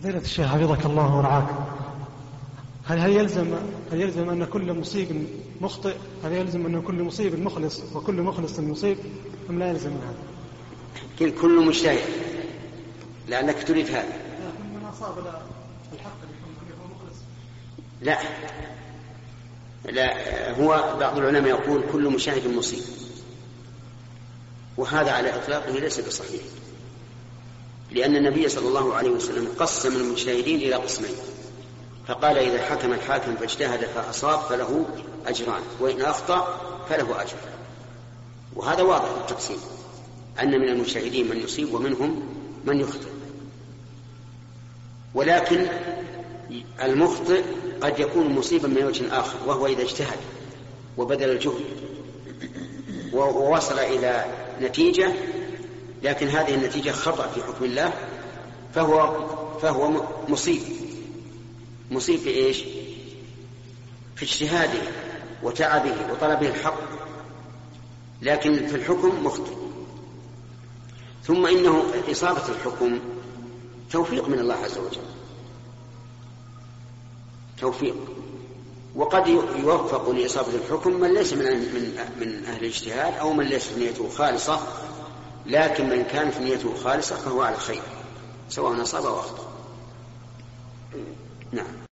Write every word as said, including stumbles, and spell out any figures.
فضيلة الشيخ حفظك الله ورعاك، هل هل يلزم هل يلزم أن كل مصيب مخطئ؟ هل يلزم أن كل مصيب مخلص وكل مخلص مصيب أم لا يلزم هذا؟ كل كل مجتهد لأنك تريد هذا. من أصاب الحق يكون مخلص. لا لا هو بعض العلماء يقول كل مجتهد مصيب، وهذا على إطلاقه ليس بصحيح، لأن النبي صلى الله عليه وسلم قسم المجتهدين إلى قسمين، فقال إذا حكم الحاكم فاجتهد فأصاب فله أجران، وإن أخطأ فله أجر. وهذا واضح التقسيم، أن من المجتهدين من يصيب ومنهم من يخطئ. ولكن المخطئ قد يكون مصيبا من وجه آخر، وهو إذا اجتهد وبذل الجهد ووصل إلى نتيجة، لكن هذه النتيجة خطأ في حكم الله، فهو فهو مصيب مصيب في إيش؟ في اجتهاده وتعبه وطلبه الحق، لكن في الحكم مخطئ. ثم إنه إصابة الحكم توفيق من الله عز وجل، توفيق، وقد يوفق لإصابة الحكم من ليس من من أهل الاجتهاد أو من ليس نيته خالصة، لكن من كانت نيته خالصة فهو على خير سواء أصاب أو أخطأ. نعم.